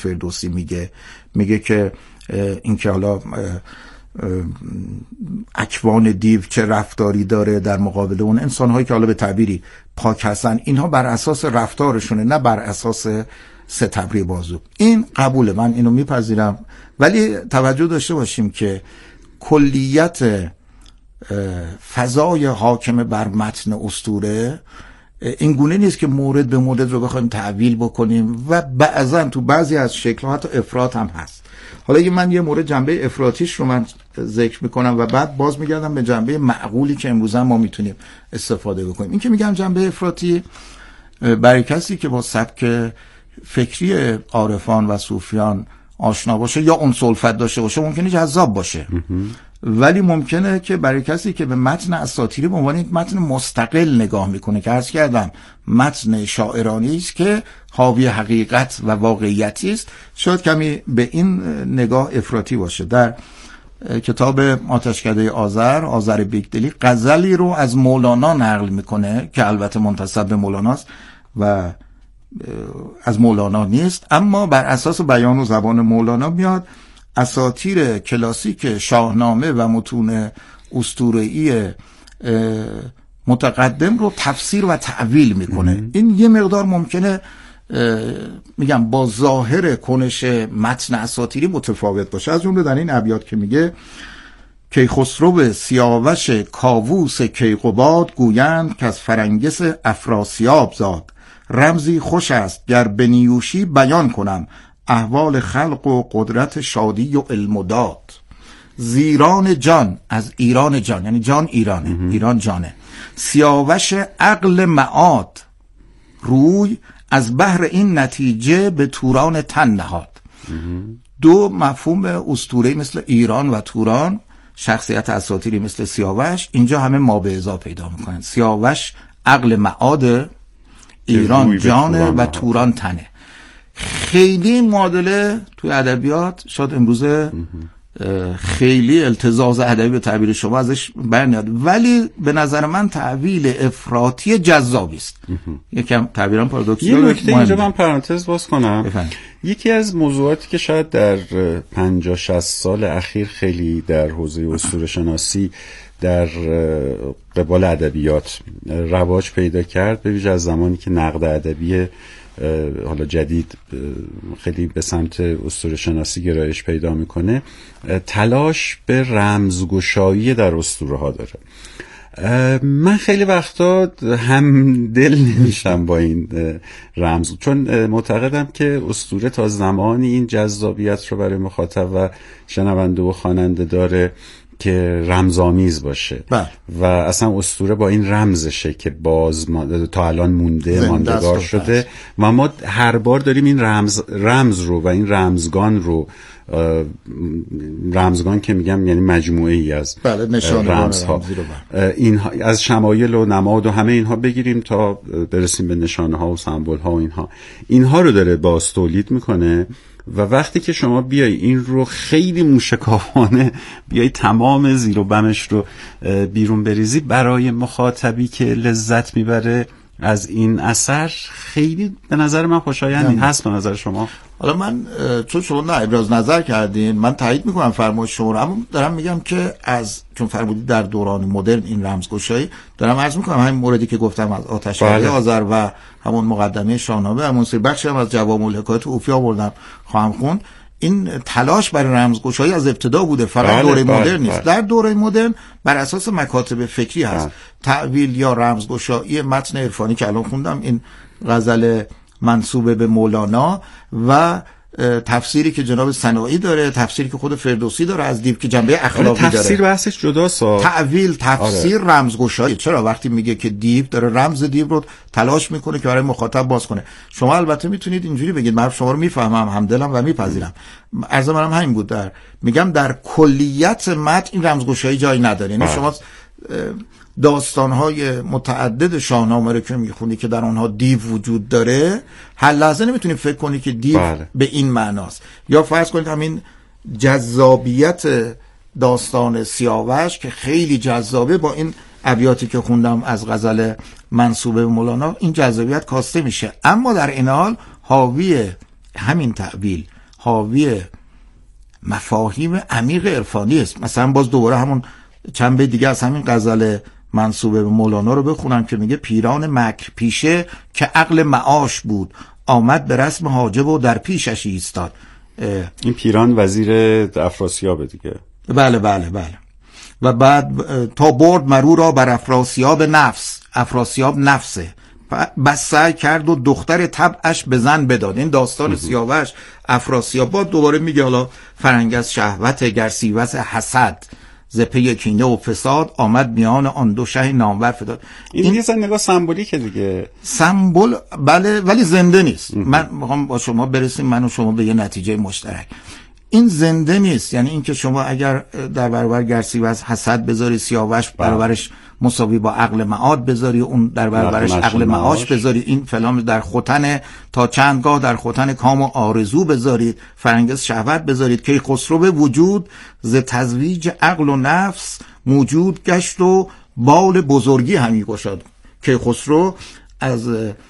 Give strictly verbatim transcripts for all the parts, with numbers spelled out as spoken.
فردوسی میگه میگه که این که حالا اکوان دیو چه رفتاری داره در مقابل اون انسان‌هایی که حالا به تعبیری پاک هستن، اینها بر اساس رفتارشونه نه بر اساس ستبری بازو. این قبوله، من اینو میپذیرم، ولی توجه داشته باشیم که کلیت فضای حاکم بر متن اسطوره این گونه نیست که مورد به مورد رو بخوایم تعویل بکنیم و بعضا تو بعضی از شکل‌ها حتی افراط هم هست. حالا یه من یه مورد جنبه افراطیش رو من ذکر میکنم و بعد باز میگردم به جنبه معقولی که امروز ما میتونیم استفاده بکنیم. این که میگم جنبه افراطی برای کسی که با سبک فکری عارفان و صوفیان آشنا باشه یا اون سلفت داشته باشه ممکنه جذاب باشه، ولی ممکنه که برای کسی که به متن اساطیری به عنوان یک متن مستقل نگاه میکنه که عرض کردم متن شاعرانی است که حاوی حقیقت و واقعیتی است، شاید کمی به این نگاه افراطی باشه. در کتاب آتشکده آذر، آذر بیگدلی، غزلی رو از مولانا نقل میکنه که البته منتسب به مولاناست و از مولانا نیست، اما بر اساس بیان و زبان مولانا میاد اساطیر کلاسیک شاهنامه و متون اسطوره‌ای متقدم رو تفسیر و تعویل میکنه. این یه مقدار ممکنه میگم با ظاهر کنش متن اساطیری متفاوت باشه، از جمله در این ابیات که میگه کیخسرو سیاوش کاووس کیقباد گویند که از فرنگس افراسیاب زاد، رمزی خوش است گر به نیوشی بیان کنم، احوال خلق و قدرت شادی و علم و داد. زیران جان، از ایران جان یعنی جان ایرانه، امه. ایران جانه. سیاوش عقل معاد، روی از بحر این نتیجه به توران تن نهاد. دو مفهوم اسطوره‌ای مثل ایران و توران، شخصیت اساطیری مثل سیاوش، اینجا همه ما به اضافه پیدا میکنن. سیاوش عقل معاد، ایران جانه و توران تنه. خیلی این معادله توی ادبیات شاید امروزه خیلی التزاز ادبی به تعبیر شما ازش برنیاد، ولی به نظر من تعویل افراطی جذابی است. یکم تعبیرم پارادوکسیه. یه نکته اینجا من پرانتز باز کنم. بفهم. یکی از موضوعاتی که شاید در پنجاه شصت سال اخیر خیلی در حوزه اسطوره شناسی در قبال ادبیات رواج پیدا کرد، به ویژه از زمانی که نقد ادبی حالا جدید خیلی به سمت اسطوره شناسی گرایش پیدا میکنه، تلاش به رمزگشایی در اسطوره ها داره. من خیلی وقتا هم دل نمیشم با این رمز، چون معتقدم که اسطوره تا زمانی این جذابیت رو برای مخاطب و شنونده و خواننده داره که رمزآمیز باشه بله. و اصلا اسطوره با این رمزشه که باز تا الان مونده، ماندگار شده و ما هر بار داریم این رمز رمز رو و این رمزگان رو، رمزگان که میگم یعنی مجموعه ای از بله رمزها، اینها از شمایل و نماد و همه اینها بگیریم تا برسیم به نشانه ها و سمبل ها و اینها اینها رو داره باز تولید میکنه. و وقتی که شما بیای این رو خیلی موشکافانه بیای تمام زیر و بمش رو بیرون بریزی، برای مخاطبی که لذت میبره از این اثر خیلی به نظر من خوشایند هست. به نظر شما؟ حالا من چون شما نه ابراز نظر کردین من تایید میکنم فرمایش شما رو، اما دارم میگم که از چون فرمودید در دوران مدرن این رمزگشایی، دارم عرض میکنم همین موردی که گفتم از آتشکده آذر و همون مقدمه شاهنامه، همون سری بخشی هم از جوامع الحکایات اوفی آوردم خواهم خوند، این تلاش برای رمزگشایی از ابتدا بوده، فقط بله دوره بله مدرن نیست. بله. در دوره مدرن بر اساس مکاتب فکری هست بله. تعویل یا رمزگشایی متن عرفانی که الان خوندم، این غزل منسوب به مولانا و تفسیری که جناب سنایی داره، تفسیری که خود فردوسی داره از دیو که جنبه اخلاقی داره. تفسیر بحثش جداست. تعویل، تفسیر، آره. رمزگشایی. چرا وقتی میگه که دیو داره رمز دیو رو تلاش میکنه که برای مخاطب باز کنه. شما البته میتونید اینجوری بگید، من شما رو میفهمم، همدلم و میپذیرم. عرض منم همین بود، در میگم در کلیت متن این رمزگشایی جایی نداره. یعنی شما داستان‌های متعدد شاهنامه رو که میخونی که در آنها دیو وجود داره، هر لحظه نمیتونید فکر کنی که دیو بله. به این معناست. یا فرض کنید همین جذابیت داستان سیاوش که خیلی جذابه، با این ابیاتی که خوندم از غزل منسوبه به مولانا این جذابیت کاسته میشه، اما در این حال حاوی همین تعویل حاوی مفاهیم عمیق عرفانی است. مثلا باز دوباره همون چند بیت دیگه از همین غزل منسوب به مولانا رو بخونم که میگه پیران مکر پیشه که عقل معاش بود، آمد به رسم حاجب و در پیشش ایستاد. این پیران وزیر افراسیاب دیگه. بله بله بله. و بعد تا برد مرو را بر افراسیاب نفس، افراسیاب نفسه، بس سعی کرد و دختر طبعش به زن بداد. این داستان سیاوش افراسیاب. با دوباره میگه حالا فرنگس شهوت گر سیوس حسد، ز پی کینه و فساد آمد میان آن دو شه نامور فتاد. این دیگه این نگاه سمبولیکه دیگه، سمبل بله، ولی زنده نیست. من میخوام با شما برسیم، من و شما به یه نتیجه مشترک. این زنده نیست، یعنی اینکه شما اگر در برابر گرسیوز حسد بذاری، سیاوش برابرش مساوی با عقل معاد بذاری، اون در برابرش عقل معاش بذاری، این فلان در ختن تا چندگاه در ختن کام و آرزو بذارید، فرنگس شهوت بذارید، که خسرو به وجود ز تزویج عقل و نفس موجود گشت و بال بزرگی همی گشاد. که خسرو از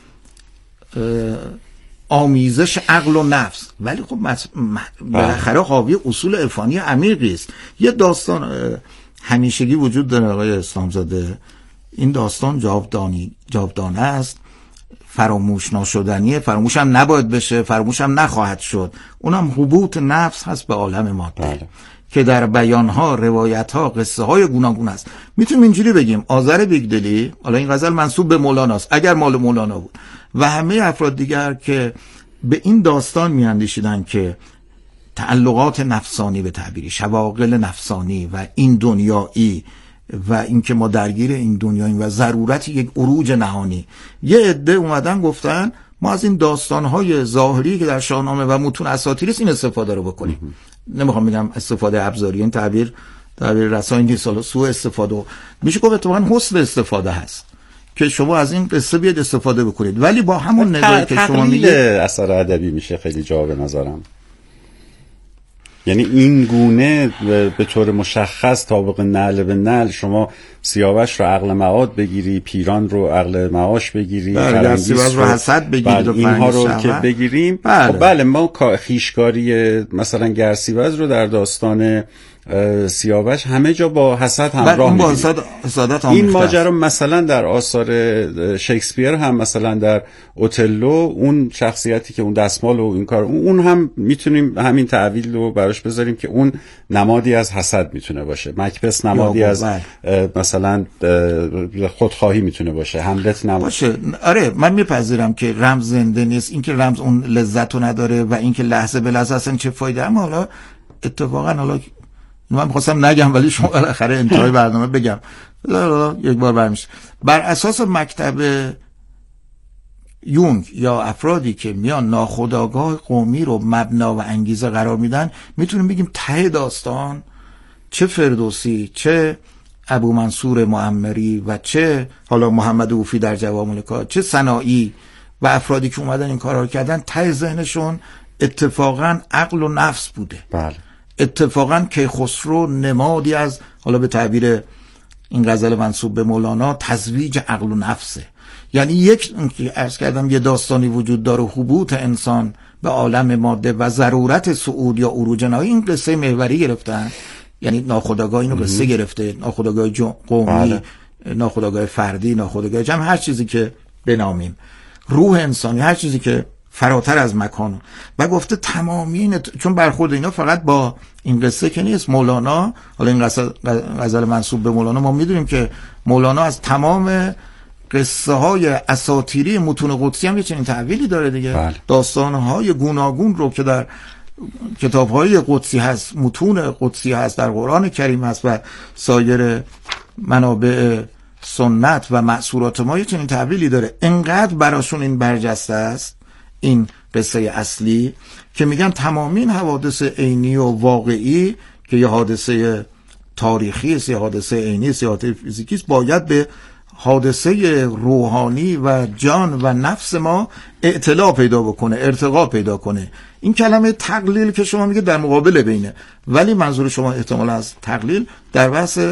آمیزش عقل و نفس، ولی خب بالاخره حاوی اصول عرفانی عمیقی است. یه داستان همیشگی وجود داره آقای اسلامزاده، این داستان جاودانی جاودانه است، فراموش ناشدنیه، فراموش هم نباید بشه، فراموش هم نخواهد شد. اونم هبوط نفس هست به عالم ماده. بله. که در بیانها، روایتها، قصه های گوناگون است. میتونیم اینجوری بگیم آذر بیگدلی، حالا این غزل منسوب به مولاناست اگر مال مولانا بود، و همه افراد دیگر که به این داستان میاندیشیدن که تعلقات نفسانی به تعبیری، شواغل نفسانی و این دنیایی و اینکه ما درگیر این دنیاییم و ضرورت یک عروج نهانی، یه عده اومدن گفتن ما از این داستان‌های ظاهری که در شاهنامه و متون اساطیری است این استفاده رو بکنیم. نمیخوام بگم استفاده ابزاری، این تعبیر تعبیر رسانه‌ای نیست، حالا سوء استفاده میشه گفت، اتفاقا حسن استفاده هست که شما از این قصه بیاد استفاده بکنید، ولی با همون نگاهی که شما میگید اثر ادبی میشه خیلی جا به نظرم. یعنی این گونه به طور مشخص طابق نعل به نعل شما سیاوش رو عقل معاد بگیری، پیران رو عقل معاش بگیری، فرنگیس رو حسد بگیرید و اینها رو که بگیریم. بله. خب بله، ما خیشکاری مثلا گرسیوز رو در داستان سیاوش همه جا با حسد همراه می‌بینیم. این ماجرا مثلا در آثار شکسپیر هم، مثلا در اوتلو اون شخصیتی که اون دستمال و این کار، اون هم میتونیم همین تعویل رو براش بذاریم که اون نمادی از حسد میتونه باشه. مکبث نمادی از مثلا خودخواهی میتونه باشه، هملت نماد باشه. آره من میپذیرم که رمز زنده نیست، این که رمز اون لذت رو نداره و این که لحظه به لحظه اصلا چه فایده. اما حالا اتفاقا حالا من می‌خواستم نگم ولی شما بالاخره انتهای برنامه بگم، یک بار برمیشه. بر اساس مکتب یونگ یا افرادی که میان ناخودآگاه قومی رو مبنا و انگیزه قرار میدن، میتونیم بگیم ته داستان چه فردوسی، چه ابو منصور معمری و چه حالا محمد اوفی در جوامع الکات، چه سنایی و افرادی که اومدن این کارا رو کردن، ته ذهنشون اتفاقا عقل و نفس بوده. بله. اتفاقا کیخسرو نمادی از، حالا به تعبیر این غزل منسوب به مولانا، تزویج عقل و نفسه. یعنی یک عرض کردم یه داستانی وجود داره، هبوط انسان به عالم ماده و ضرورت صعود یا عروج نهایی. این قصه محوری گرفتن، یعنی ناخودآگاه اینو قصه گرفته، ناخودآگاه قومی، بله. ناخودآگاه فردی، ناخودآگاه جمع، هر چیزی که بنامیم، روح انسانی، هر چیزی که فراتر از مکان. و گفته تمامین، چون برخورد اینا فقط با این قصه که نیست. مولانا، حالا این غزل منسوب به مولانا، ما میدونیم که مولانا از تمام قصه های اساطیری متون قدسی هم یه چنین تحویلی داره دیگه. بله. داستان های گوناگون رو که در کتاب های قدسی هست، متون قدسی هست، در قرآن کریم هست و سایر منابع سنت و مأثورات ما یه چنین تحویلی داره. انقدر براشون این برجسته است این قصه اصلی که میگن تمامین حوادث عینی و واقعی که یه حادثه تاریخی است، یه حادثه عینی است، یه حادثه فیزیکی است، باید به حادثه روحانی و جان و نفس ما اطلاع پیدا بکنه، ارتقا پیدا کنه. این کلمه تقلیل که شما میگه در مقابل بینه، ولی منظور شما احتمال از تقلیل در بحث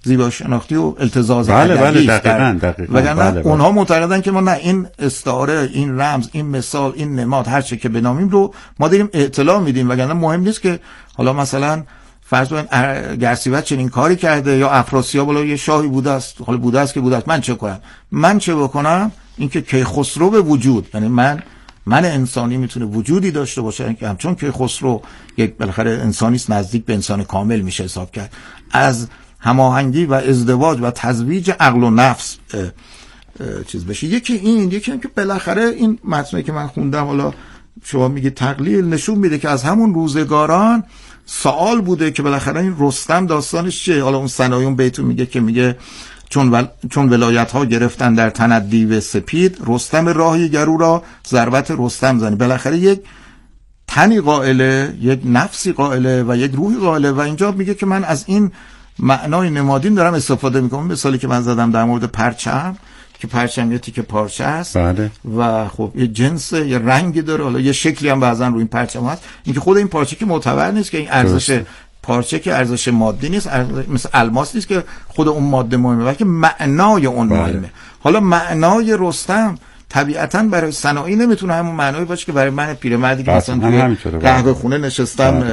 زیبایی شناختی و التزاز بله بله دقیقاً دقیقاً وگرنه بله بله. اونها معتقدن که ما نه این استعاره، این رمز، این مثال، این نماد، هر چه که بنامیم رو ما داریم اطلاع میدیم، وگرنه مهم نیست که حالا مثلا فرض کنید گرسیوت چنین کاری کرده یا افراسیاب بالا یه شاهی بوده است، حالا بوده است که بوده است، من چه کنم؟ من چه بکنم؟ اینکه کیخسرو به وجود، یعنی من من انسانی میتونه وجودی داشته باشه که همچون کیخسرو یک بالاخره انسانی است نزدیک به انسان کامل میشه حساب کرد، از هماهنگی و ازدواج و تزویج عقل و نفس اه اه چیز بشه. یکی این، یکی این که بالاخره این متنی که من خوندم، حالا شما میگه تقلیل، نشون میده که از همون روزگاران سوال بوده که بالاخره این رستم داستانش چیه. حالا اون سنایون بیتو میگه که میگه چون ول... چون ولایت ها گرفتن در تن دیو سپید، رستم راهی گرو را ضربت رستم زنی. بالاخره یک تنی قائله، یک نفسی قائله و یک روحی قائله و اینجا میگه که من از این معنای نمادین دارم استفاده میکنم. مثالی که من زدم در مورد پرچم که پرچم یه تیکه پارچه است بله. و خب یه جنس، یه رنگی داره، حالا یه شکلی هم بعضا روی این پرچم هست. اینکه خود این پارچه که معتبر نیست، که این ارزش پارچه که ارزش مادی نیست، مثل الماس نیست که خود اون ماده مهمه، بلکه معنای اون بله. مهمه. حالا معنای رستم طبیعتاً برای صناعی نمیتونه همون معنایی باشه که برای من پیرمردی که مثلا توی قهوه خونه نشستم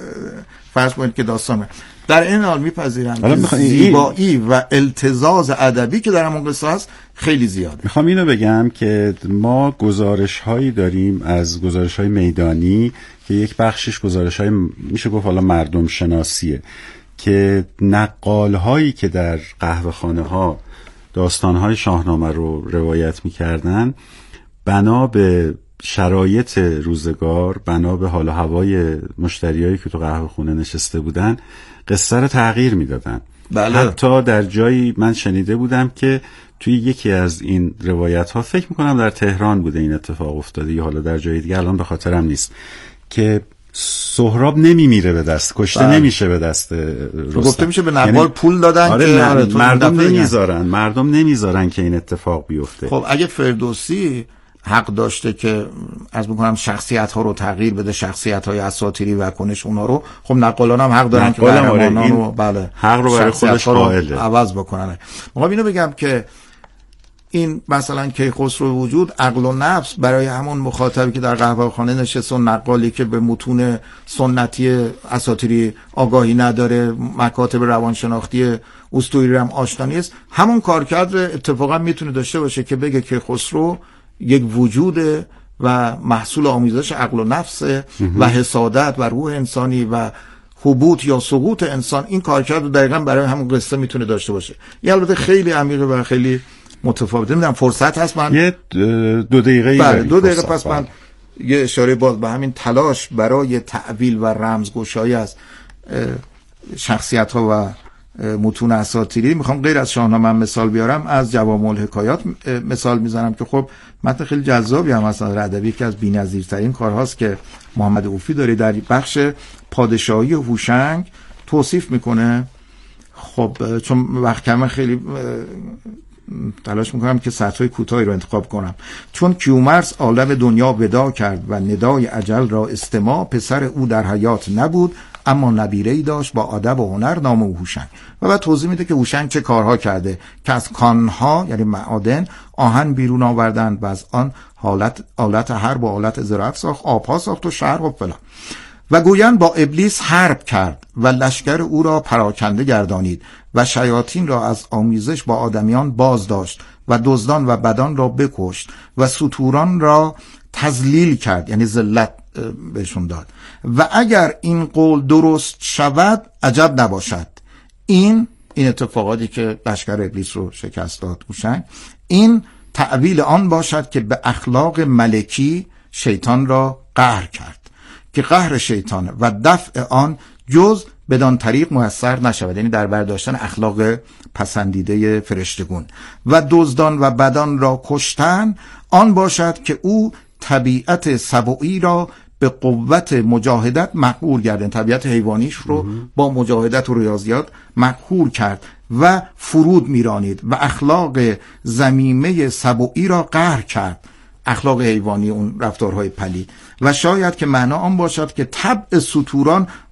فرض کنید که داستانه. در این حال میپذیرم زیبایی و التزاز ادبی که در همون قصه هست خیلی زیاده. میخوام اینو بگم که ما گزارش هایی داریم از گزارش های میدانی که یک بخشش گزارش های میشه گفت حالا مردم شناسیه، که نقال هایی که در قهوه خانه ها داستان های شاهنامه رو روایت میکردن، بنا به شرایط روزگار، بنا به حال و هوای مشتریایی که تو قهوه خونه نشسته بودن، قصه رو تغییر میدادن. بله. حتی در جایی من شنیده بودم که توی یکی از این روایت ها، فکر میکنم در تهران بوده این اتفاق افتاده یا حالا در جای دیگه، الان به خاطرم نیست، که سهراب نمیمیره به دست، کشته بله. نمیشه به دست رستم. گفته میشه به نقال یعنی پول دادن آره که آره مردم نمیذارن مردم نمیذارن که این اتفاق بیفته. خب اگه فردوسی حق داشته که از میکنم شخصیت ها رو تغییر بده، شخصیت های اساطیری و کنش اونا رو، خب نقالان هم حق دارن که قهرمانان رو بله حق رو برای خودش قائله عوض بکنن. میخوام اینو بگم که این مثلا کیخسرو وجود، عقل و نفس برای همون مخاطبی که در قهوه خانه نشسته و نقالی که به متون سنتی اساطیری آگاهی نداره، مکاتب روانشناختی اسطوری هم آشنا نیست، همون کارکرد اتفاقا میتونه داشته باشه که بگه کیخسرو یک وجود و محصول آمیزش عقل و نفس و حسادت و روح انسانی و حبوط یا سقوط انسان. این کارکرد رو دقیقاً برای همون قصه میتونه داشته باشه. یه البته خیلی عمیقه و خیلی متفاوته. نمیدونم فرصت هست من یه دو دقیقه بله دو دقیقه پس من یه اشاره باز به همین تلاش برای تعویل و رمزگشایی از شخصیت ها و متون اساطیری میخوام غیر از شاهنامه مثال بیارم، از جوامع الحکایات مثال میزنم که خب متن خیلی جذابی هم هست در ادبی، که از بی‌نظیرترین کارهاست که محمد اوفی داره در بخش پادشاهی هوشنگ توصیف میکنه. خب چون وقت کمه خیلی تلاش میکنم که سطرهای کوتاهی رو انتخاب کنم. چون کیومرث عالم دنیا ودا کرد و ندای اجل را استماع، پسر او در حیات نبود اما نبیره‌ای داشت با ادب و هنر نام او هوشنگ. و بعد توضیح میده که هوشنگ چه کارها کرده، که از کانها یعنی معادن آهن بیرون آوردند و از آن حالت آلت حرب و آلت زراعت ساخت، آبها ساخت و شهر و فلان. و گویند با ابلیس حرب کرد و لشکر او را پراکنده گردانید و شیاطین را از آمیزش با آدمیان باز داشت و دزدان و بدان را بکشت و ستوران را تذلیل کرد، یعنی ذلت بهشون داد. و اگر این قول درست شود عجب نباشد، این این اتفاقاتی که لشکر ابلیس رو شکست داد هوشنگ، این تعویل آن باشد که به اخلاق ملکی شیطان را قهر کرد، که قهر شیطان و دفع آن جز بدان طریق موثر نشود، یعنی در برداشتن اخلاق پسندیده فرشتگون. و دزدان و بدان را کشتن آن باشد که او طبیعت سبویی را به قوت مجاهدت مقهور گردن، طبیعت حیوانیش رو با مجاهدت و ریاضیات مقهور کرد و فرود میرانید و اخلاق ذمیمه سبویی را قهر کرد، اخلاق حیوانی اون رفتارهای پلید. و شاید که معنا آن باشد که طبع ستوران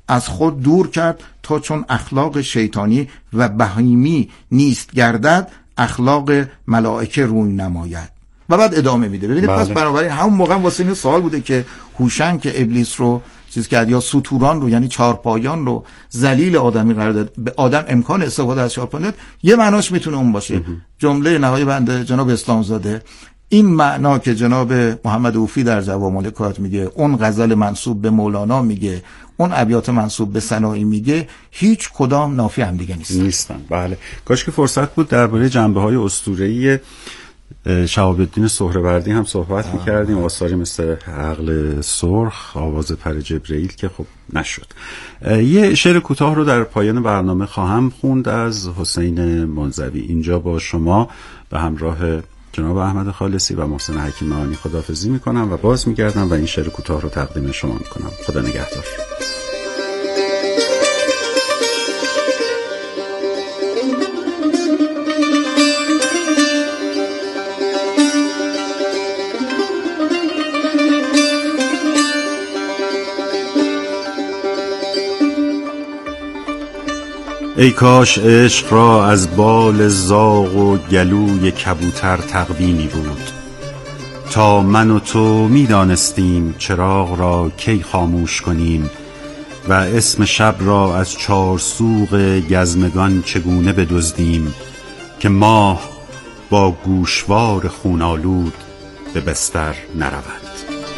از خود دور کرد تا چون اخلاق شیطانی و بهیمی نیست گردد اخلاق ملائکه روی نماید. و بعد ادامه میده. ببینید پس بنابراین همون موقع واسه این سوال بوده که هوشنگ که ابلیس رو چیز کرد یا ستوران رو یعنی چهارپایان رو ذلیل آدمی قرار داد، به آدم امکان استفاده از چهارپایان، یه معناش میتونه اون باشه. جمله نهایی بنده جناب اسلامزاده این معنا که جناب محمد اوفی در جواملکات میگه، اون غزل منسوب به مولانا میگه، اون ابیات منسوب به سنایی میگه، هیچ کدام نافی هم دیگه نیستن. نیستن. بله. کاش که فرصت بود درباره جنبه‌های اسطوره‌ای شهاب الدین سهروردی هم صحبت می‌کردیم، آثاری مثل عقل سرخ، آواز پر جبرئیل که خب نشد. یه شعر کوتاه رو در پایان برنامه خواهم خوند از حسین منزوی. اینجا با شما به همراه جناب احمد خالصی و محسن حکیم معانی خداحافظی میکنم و باز میگردم و این شعر کوتاه رو تقدیم شما میکنم. خدا نگهدار. ای کاش عشق را از بال زاغ و گلوی کبوتر تقویمی بود، تا من و تو می دانستیم چراغ را کی خاموش کنیم و اسم شب را از چار سوق گزمگان چگونه بدزدیم که ماه با گوشوار خونالود به بستر نرود.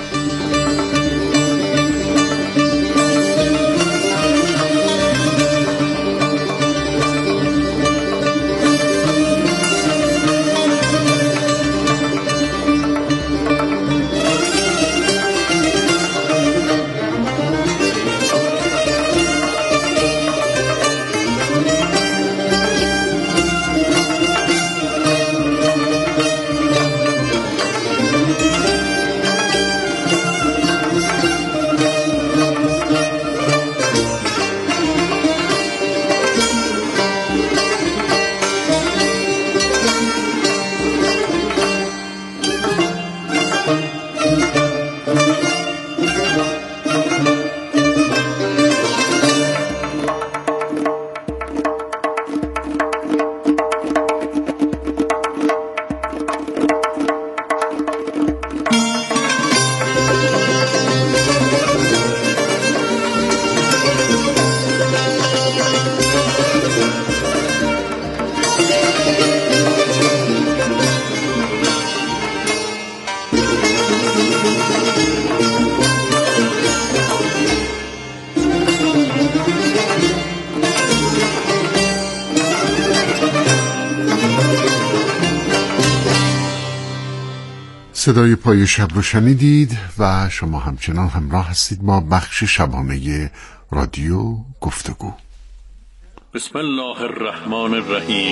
صدای پای شب رو شنیدید و شما همچنان همراه هستید با بخش شبانه رادیو گفتگو. بسم الله الرحمن الرحیم.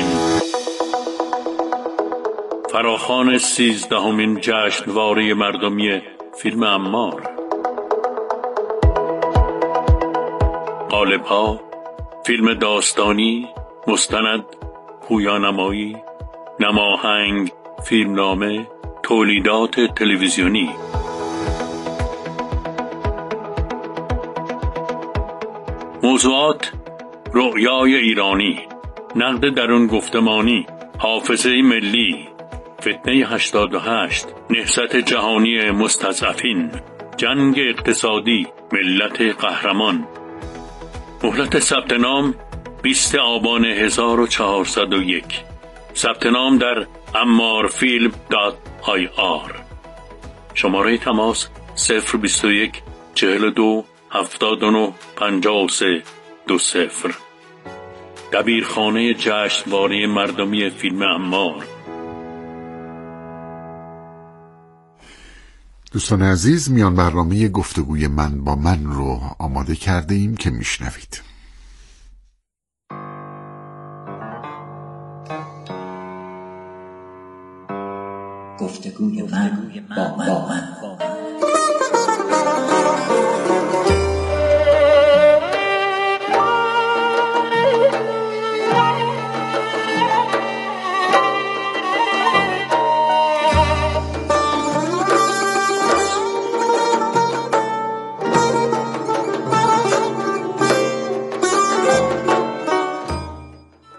فراخوان سیزدهمین جشنواره مردمی فیلم عمار. قالب‌ها: فیلم داستانی، مستند، پویانمایی، نماهنگ، فیلمنامه، تولیدات تلویزیونی. موضوعات: رؤیای ایرانی، نقد درون گفتمانی، حافظه ملی، فتنه هشتاد و هشت، نهضت جهانی مستضعفین، جنگ اقتصادی، ملت قهرمان. مهلت ثبت نام بیست آبان هزار و چهارصد و یک. ثبت نام در عمارفیلم دات آی آر. شماره تماس صفر بیست و یک چهل و دو هفتاد و نه پنجاه و سه دو صفر. دبیرخانه جشنواره مردمی فیلم عمار. دوستان عزیز، میان برنامه گفتگوی من با من رو آماده کرده ایم که میشنوید. گفتگوی من با من, با من.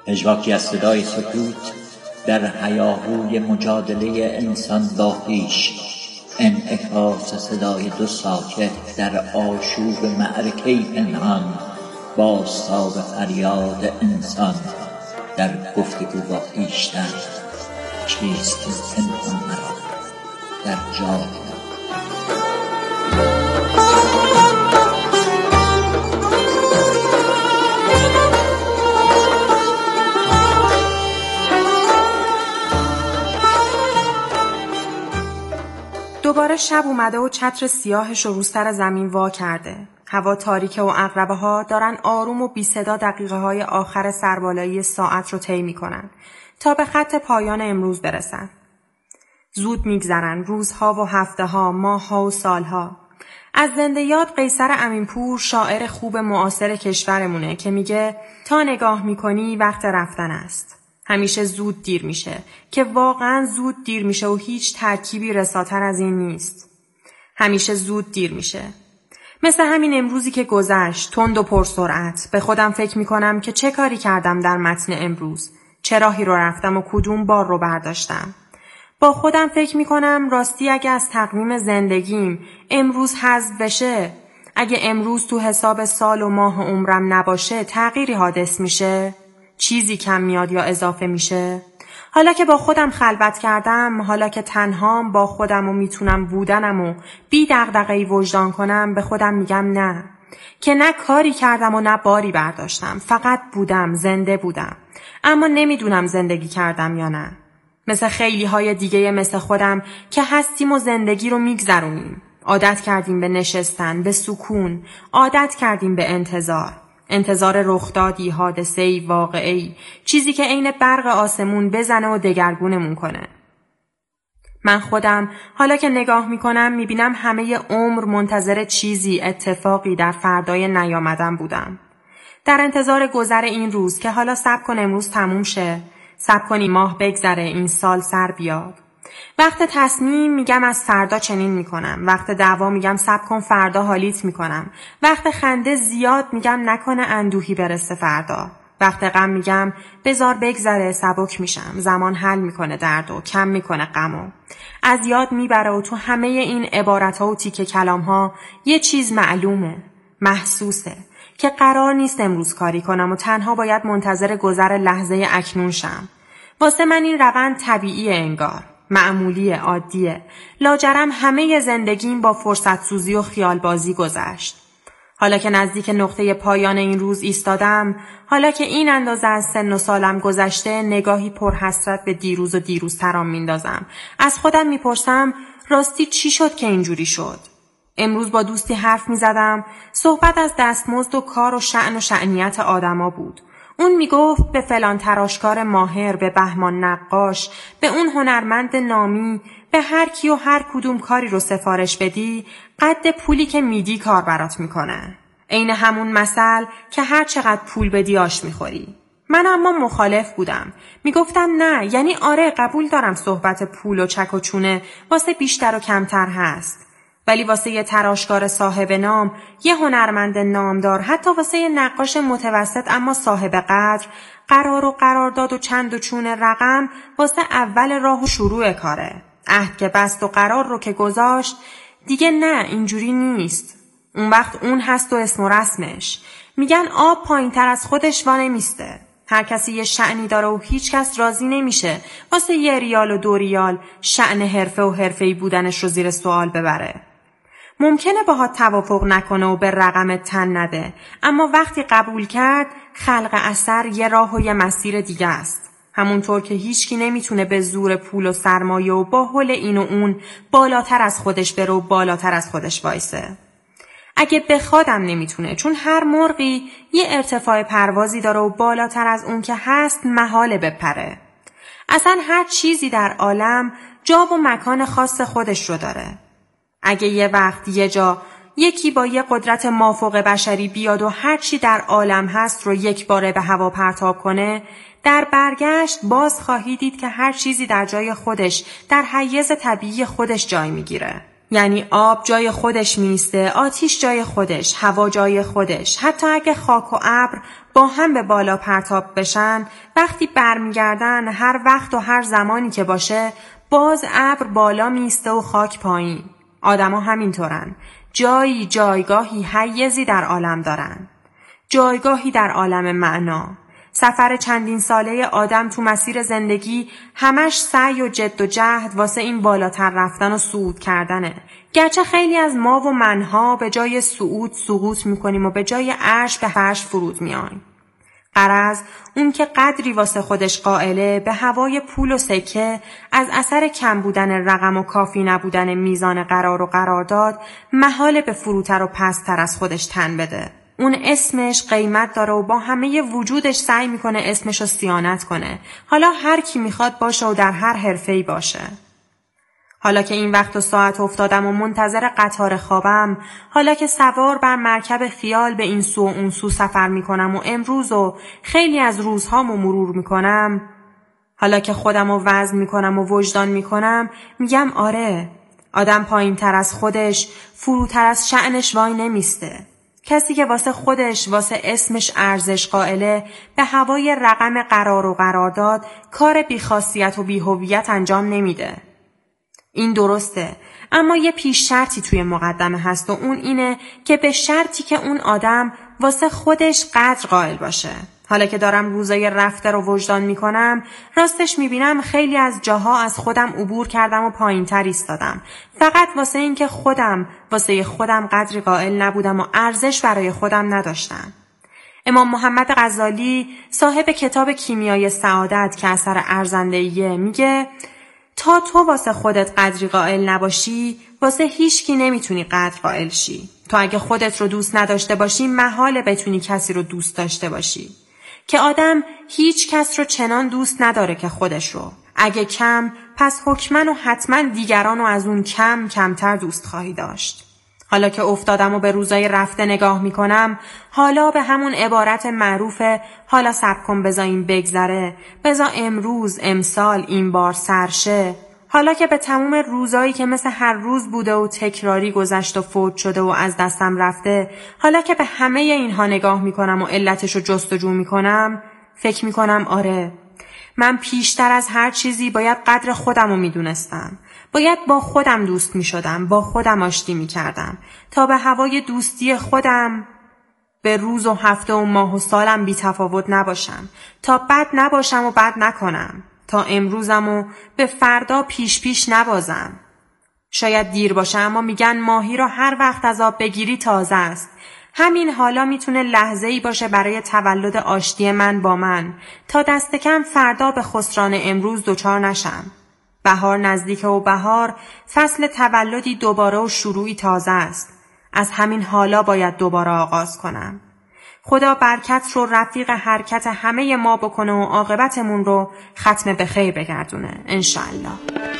پژواکی از صدای سکوت در هیاهوی مجادله انسان با خویش، انعکاس صدای دو ساکت در آشوب معرکه‌ای پنهان، بازتاب فریاد انسان در گفتگو با خویشتن. چیست این پنهان مرا در جای دوباره شب اومده و چتر سیاهش رو رو سر زمین وا کرده. هوا تاریکه و عقربه ها دارن آروم و بی صدا دقیقه های آخر سربالایی ساعت رو طی میکنن تا به خط پایان امروز برسن. زود میگذرن روزها و هفته ها، ماه ها و سال ها. از زنده یاد قیصر امینپور شاعر خوب معاصر کشورمونه که میگه تا نگاه میکنی وقت رفتن است. همیشه زود دیر میشه که واقعا زود دیر میشه و هیچ ترکیبی رساتر از این نیست. همیشه زود دیر میشه. مثل همین امروزی که گذشت، تند و پرسرعت. به خودم فکر میکنم که چه کاری کردم در متن امروز، چه راهی رو رفتم و کدوم بار رو برداشتم. با خودم فکر میکنم راستی اگه از تقویم زندگیم امروز حذف بشه، اگه امروز تو حساب سال و ماه عمرم نباشه، تغییری حادث میشه؟ چیزی کم میاد یا اضافه میشه؟ حالا که با خودم خلوت کردم، حالا که تنهام با خودم و میتونم بودنم و بی دغدغه‌ای وجدان کنم، به خودم میگم نه، که نه کاری کردم و نه باری برداشتم، فقط بودم، زنده بودم، اما نمیدونم زندگی کردم یا نه. مثل خیلی های دیگه مثل خودم که هستیم و زندگی رو میگذرونیم. عادت کردیم به نشستن، به سکون، عادت کردیم به انتظار. انتظار رخدادی، حادثه‌ای، واقعی، چیزی که عین برق آسمون بزنه و دگرگونمون کنه. من خودم حالا که نگاه میکنم میبینم همه عمر منتظر چیزی، اتفاقی در فردای نیامدن بودم. در انتظار گذر این روز که حالا صبر کن امروز تموم شه، صبر کنی ماه بگذره، این سال سر بیاد. وقت تصمیم میگم از فردا چنین میکنم، وقت دعوا میگم صبر کن فردا حالیت میکنم، وقت خنده زیاد میگم نکنه اندوهی برسه فردا، وقت غم میگم بذار بگذره سبک میشم، زمان حل میکنه درد و کم میکنه غمو، از یاد میبره. و تو همه این عبارتها و تیکه کلامها یه چیز معلومه، محسوسه، که قرار نیست امروز کاری کنم و تنها باید منتظر گذر لحظه اکنون شم. واسه من این روند طبیعیه، انگار معمولیه، عادیه. لاجرم همه زندگیم با فرصت سوزی و خیال بازی گذشت. حالا که نزدیک نقطه پایان این روز ایستادم، حالا که این اندازه از سن و سالم گذشته، نگاهی پر حسرت به دیروز و دیروزترام میندازم. از خودم میپرسم راستی چی شد که اینجوری شد؟ امروز با دوستی حرف میزدم، صحبت از دستمزد و کار و شأن و شأنیت آدما بود. اون میگفت به فلان تراشکار ماهر، به بهمان نقاش، به اون هنرمند نامی، به هر کی و هر کدوم کاری رو سفارش بدی، قد پولی که میدی کار برات میکنه. عین همون مثل که هر چقدر پول بدی آش میخوری. من اما مخالف بودم. میگفتم نه، یعنی آره قبول دارم صحبت پول و چک و چونه واسه بیشتر و کمتر هست، ولی واسه یه تراشکار صاحب نام، یه هنرمند نامدار، حتی واسه یه نقاش متوسط اما صاحب قدر، قرار و قرارداد و چند و چون رقم واسه اول راه و شروع کاره. عهد که بست و قرار رو که گذاشت، دیگه نه اینجوری نیست. اون وقت اون هست و اسم و رسمش. میگن آب پایین تر از خودش وا نمیسته. هر کسی یه شأنی داره و هیچ کس راضی نمیشه واسه یه ریال و دو ریال شأن حرفه و حرفه‌ای بودنش رو زیر سوال ببره. ممکنه باهات توافق نکنه و به رقمت تن نده، اما وقتی قبول کرد، خلق اثر یه راه و یه مسیر دیگه است. همونطور که هیچکی نمیتونه به زور پول و سرمایه و با حل این و اون بالاتر از خودش بره و بالاتر از خودش وایسه. اگه بخوادم نمیتونه، چون هر مرغی یه ارتفاع پروازی داره و بالاتر از اون که هست محاله بپره. اصلا هر چیزی در عالم جا و مکان خاص خودش رو داره. اگه یه وقت یه جا یکی با یه قدرت مافوق بشری بیاد و هر چی در عالم هست رو یک باره به هوا پرتاب کنه، در برگشت باز خواهی دید که هر چیزی در جای خودش، در حیز طبیعی خودش جای میگیره. یعنی آب جای خودش میسته، آتیش جای خودش، هوا جای خودش. حتی اگه خاک و ابر با هم به بالا پرتاب بشن، وقتی برمیگردن هر وقت و هر زمانی که باشه، باز ابر بالا میسته و خاک پایین. آدما همینطورن. جایی جایگاهی حیزی در عالم دارن. جایگاهی در عالم معنا. سفر چندین ساله آدم تو مسیر زندگی همش سعی و جد و جهد واسه این بالاتر رفتن و صعود کردنه. گرچه خیلی از ما و منها به جای صعود سقوط میکنیم و به جای عرش به فرش فرود میایم. غرض اون که قدری واسه خودش قائله به هوای پول و سکه از اثر کم بودن رقم و کافی نبودن میزان قرار و قرارداد محال به فروتر و پستر از خودش تن بده. اون اسمش قیمت داره و با همه وجودش سعی میکنه اسمشو صیانت کنه. حالا هر کی میخواد باشه و در هر حرفه‌ای باشه. حالا که این وقت و ساعت افتادم و منتظر قطار خوابم، حالا که سوار بر مرکب خیال به این سو و اون سو سفر میکنم و امروز و خیلی از روزهامو مرور میکنم، حالا که خودمو وزن میکنم و وجدان میکنم، میگم آره، آدم پایین تر از خودش، فروتر از شأنش وای نمیسته. کسی که واسه خودش، واسه اسمش ارزش قائله، به هوای رقم قرار و قرارداد کار بیخاصیت و بی‌هویت انجام نمیده. این درسته، اما یه پیش شرطی توی مقدمه هست و اون اینه که به شرطی که اون آدم واسه خودش قدر قائل باشه. حالا که دارم روزای رفته رو وجدان میکنم، راستش میبینم خیلی از جاها از خودم عبور کردم و پایین تر ایستادم. فقط واسه این که خودم واسه خودم قدری قائل نبودم و ارزش برای خودم نداشتم. امام محمد غزالی صاحب کتاب کیمیای سعادت که اثر ارزنده‌ایه میگه تا تو واسه خودت قدری قائل نباشی، واسه هیچکی نمیتونی قدر قائل شی. تو اگه خودت رو دوست نداشته باشی، محاله بتونی کسی رو دوست داشته باشی. که آدم هیچ کس رو چنان دوست نداره که خودش رو. اگه کم، پس حتماً و حتماً دیگران رو از اون کم کمتر دوست خواهی داشت. حالا که افتادم و به روزای رفته نگاه میکنم، حالا به همون عبارت معروفه حالا صبر کن بذار این بگذره، بذار امروز امسال این بار سرشه. حالا که به تموم روزایی که مثل هر روز بوده و تکراری گذشت و فوت شده و از دستم رفته، حالا که به همه اینها نگاه میکنم و علتشو جستجو میکنم، فکر میکنم آره، من پیشتر از هر چیزی باید قدر خودم رو میدونستم. باید با خودم دوست میشدم، با خودم آشتی میکردم تا به هوای دوستی خودم به روز و هفته و ماه و سالم بی تفاوت نباشم، تا بد نباشم و بد نکنم، تا امروزم و به فردا پیش پیش نبازم. شاید دیر باشه، اما میگن ماهی را هر وقت از آب بگیری تازه است. همین حالا میتونه لحظه‌ای باشه برای تولد آشتی من با من، تا دست کم فردا به خسران امروز دچار نشم. بهار نزدیک و بهار فصل تولدی دوباره و شروعی تازه است. از همین حالا باید دوباره آغاز کنم. خدا برکت رو رفیق حرکت همه ما بکنه و عاقبتمون رو ختم به خیر بگردونه انشالله.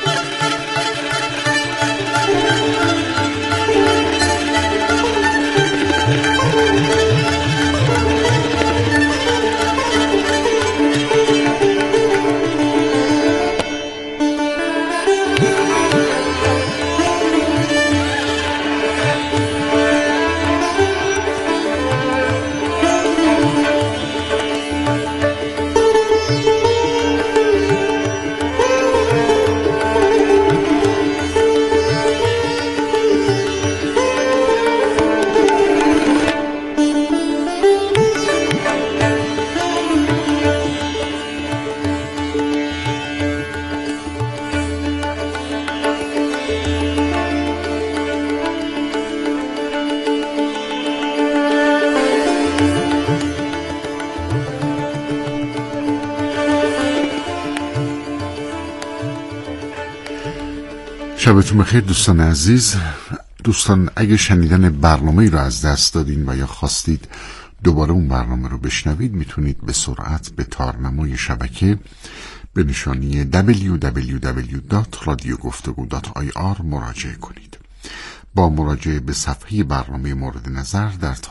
شبتون بخیر دوستان عزیز. دوستان اگه شنیدن برنامه رو از دست دادین و یا خواستید دوباره اون برنامه رو بشنوید، میتونید به سرعت به تارنمای شبکه به نشانی دبلیو دبلیو دبلیو دات رادیو گفتگو دات آی آر مراجعه کنید. با مراجعه به صفحه برنامه مورد نظر در